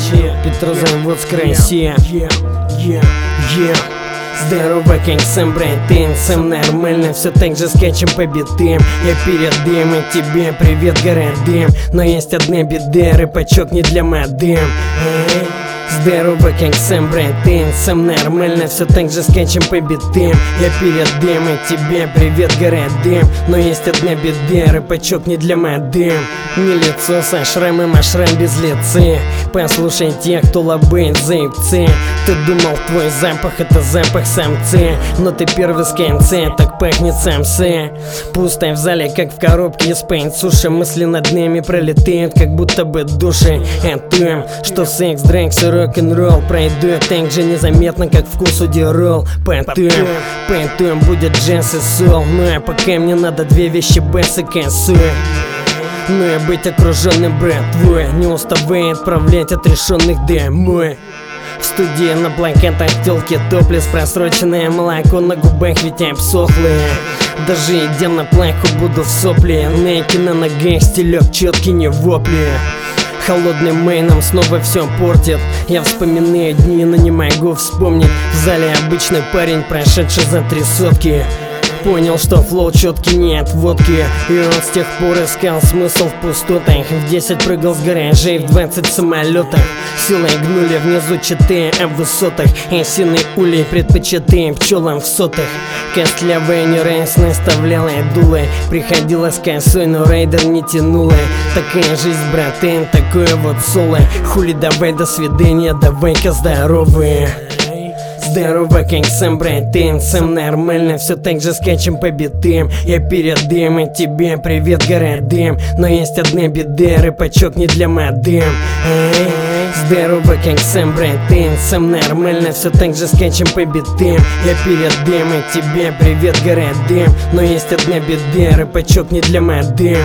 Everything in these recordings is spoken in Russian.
Петрозаводск, Россия. Здорово, как сам братан, сам нормально, все так же скачем по битам. Я передам от тебе привет городам, но есть одна беда, рэпачок не для модем. Здорово, как сам братан, сам нормально, все так же скачем по битам. Я передам от тебя привет городам, но есть одна беда, рэпачок не для модем. Не лицо со шрамом, а шрам без лица. Послушай тех, кто лобает заебцы. Ты думал, твой запах это запах самца, но ты первый с конца, так пахнет самса. Пусто в зале, как в коробке из пейнт-суши. Мысли над нами пролетают, как будто бы души. О том, что секс, дракс и рок-н-ролл пройдут так же незаметно, как вкус у дирол. Потом будет джаз и сол. Ну а пока мне надо две вещи: бэс и косой. Ну и быть окруженным братвой, не уставай отправлять отрешенных домой. В студии на блокетах тёлки топлес, просроченное молоко на губах ведь обсохлые. Даже идя на плаху буду в сопли, найки на ногах, стилек четкий, не вопли. Холодным мейном снова все портит. Я вспоминаю дни, но не могу вспомнить. В зале обычный парень, прошедший за 3 сотки. Понял, что флоу четкий, не от водки. И он с тех пор искал смысл в пустотах. В 10 прыгал с гаражей, в 20 самолетах. Силой гнули внизу читы, а в высотах осиной улей предпочитаем пчелам в сотах. Костлявая не раз наставляла дулы. Приходилось косой, но рейдер не тянула. Такая жизнь, братан, такое вот соло. Хули, давай, до свидания, давай-ка здоровые. Здорово, как сам братан, сам нормально, все так же скачем по битам. Я передам от тебя привет городам, но есть одна беда, рэпачок не для модем. Здорово, как сам братан, сам нормально, все так же скачем по битам. Я передам от тебя привет городам, но есть одна беда, рэпачок не для модем.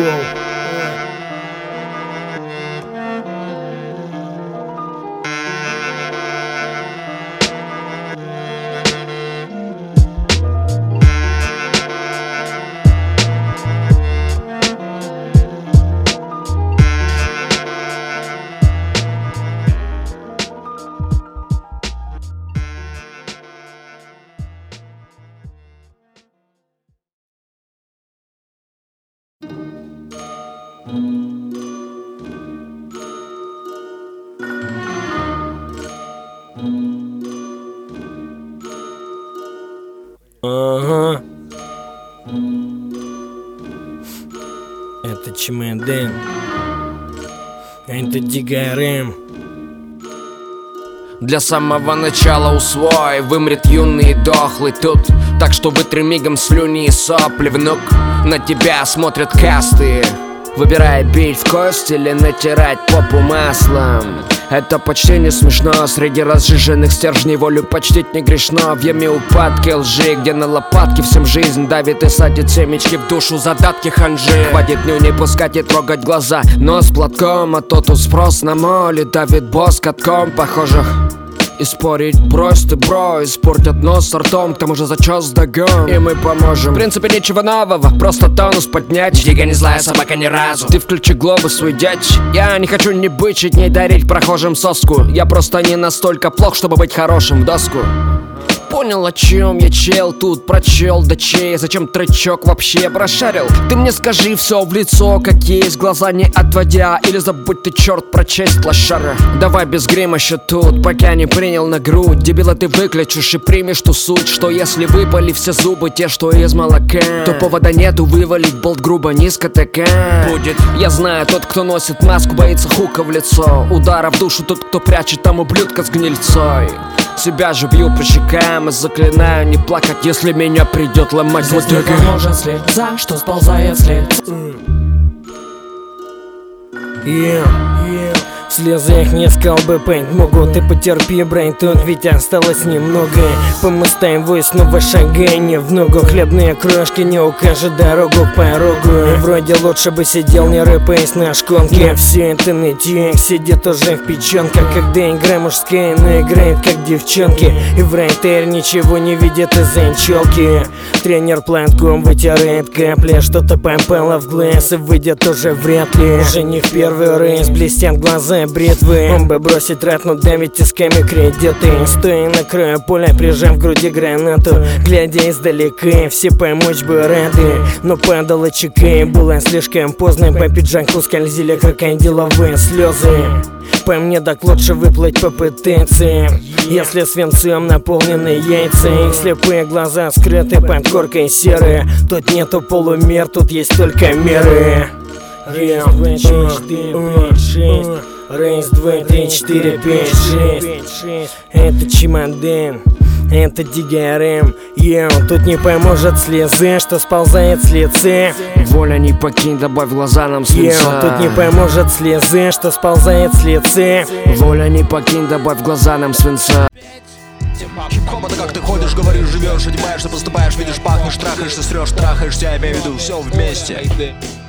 Ага. Это чемодан, а это ДГРМ. Для самого начала усвой, вымрет юный и дохлый тут. Так что вытри мигом слюни и сопли, внук. На тебя смотрят касты, выбирай бить в кость или натирать попу маслом. Это почти не смешно, среди разжиженных стержней волю почтить не грешно. В яме упадки лжи, где на лопатки всем жизнь давит и садит семечки в душу задатки ханжи. Хватит нюни пускать и трогать глаза, нос платком, а то тут спрос на моли давит босс катком похожих. И спорить брось ты, бро, испортят нос с ртом, к тому же зачес догон, и мы поможем. В принципе ничего нового, просто тонус поднять. Дига не злая собака ни разу. Ты включи глобус свой дядь. Я не хочу ни бычить, ни дарить прохожим соску. Я просто не настолько плох, чтобы быть хорошим в доску. Понял, о чем я, чел, тут прочел, да чей. Зачем тречок вообще прошарил? Ты мне скажи все в лицо, как есть, глаза не отводя. Или забудь ты, черт, про честь, лошара. Давай без грима еще тут, пока не принял на грудь. Дебила, ты выключишь и примешь ту суть, что если выпали все зубы, те, что из молока, то повода нету вывалить болт грубо, низко такая будет. Я знаю, тот, кто носит маску, боится хука в лицо. Удара в душу тот, кто прячет там ублюдка с гнильцой. Себя же бью по щекам и заклинаю не плакать, если меня придет ломать. Здесь не поможет слеза, что сползает с лица. В слезах не сказал бы пейнт, могу, ты потерпи, брейн, тут ведь осталось немного. По мостовой снова шагание в ногу, хлебные крошки не укажут дорогу к порогу. Вроде лучше бы сидел, не рыпаясь на шконке. Все это нытье сидит уже в печенках, когда игра мужская, но играет как девчонки. И врайтер ничего не видит из-за челки. Тренер платком вытирает капли, что-то попало в глаз и выйдет уже вряд ли. Уже не в первый раз блестят глаза бритвы. Он бы бросить рад, но давить тисками кредиты. Стоя на краю поля, прижав к груди гранату, глядя издалека, все помочь бы рады. Но падала чека, и было слишком поздно. По пиджаку скользили крокодиловые слезы. По мне так лучше выплыть попытаться. Если свинцем наполнены яйца, их слепые глаза скрыты под коркой серы. Тут нету полумер, тут есть только меры. Раз, два, три, четыре, пять, шесть. Раз, два, три, четыре, пять, шесть. Это чемодан, это ДГРМ. Тут не поможет слезы, что сползает с лица. Воля не покинь, добавь глаза нам свинца. Тут не поможет слезы, что сползает с лица. Воля не покинь, добавь глаза нам свинца. Хип-хоп это как ты ходишь, говоришь, живешь, одеваешься, поступаешь, видишь, пахнешь, трахаешься, срешь, трахаешься, я имею в виду все вместе.